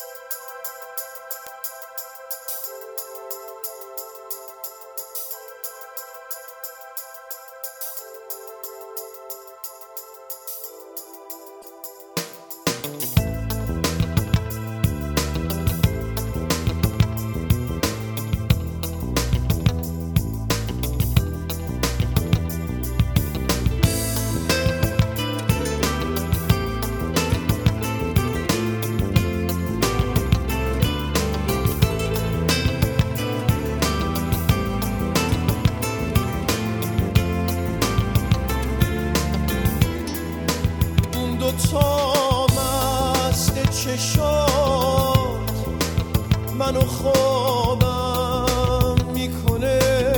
دوتا مست چشات منو خوابم میکنه،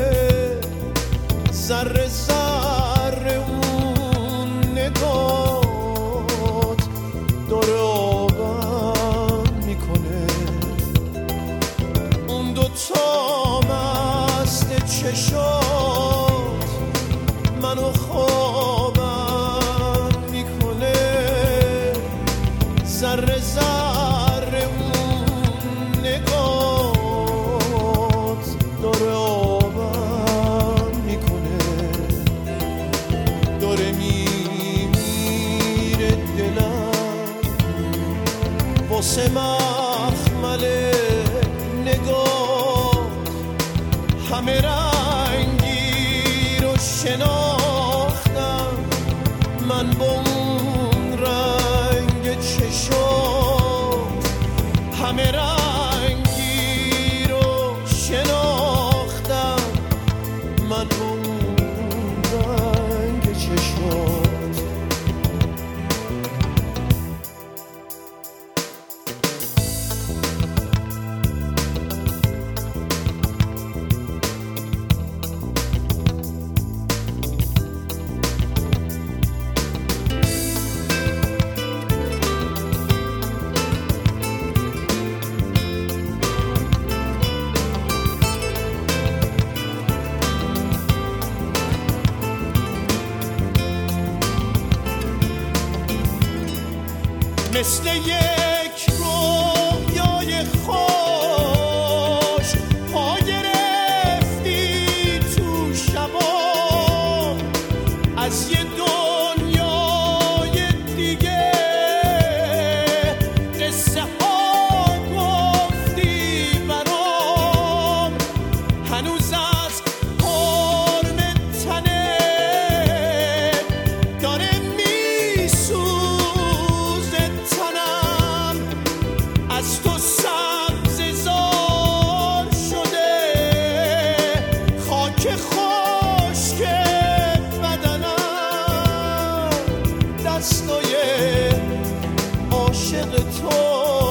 ذره ذره اون نگات داره آبم میکنه. اون دوتا مست چشات منو خوابم میکنه، ذره ذره اون نگات داره آبم میکنه. داره میمیره دلم واسه مخمل نگات، همه رنگی رو شناختم من با اون رنگ چشات، همه رنگی رو شناختم من با اون رنگ چشات. مثل یک رویای خوش پا گرفتی تو شبام، از یه دنیای دیگه قصه ها گفتی برام، هنوز از حرم تنه داره میسوزه تنم، از تو سبززار شده خاک خشک بدنم، دستای عاشق تو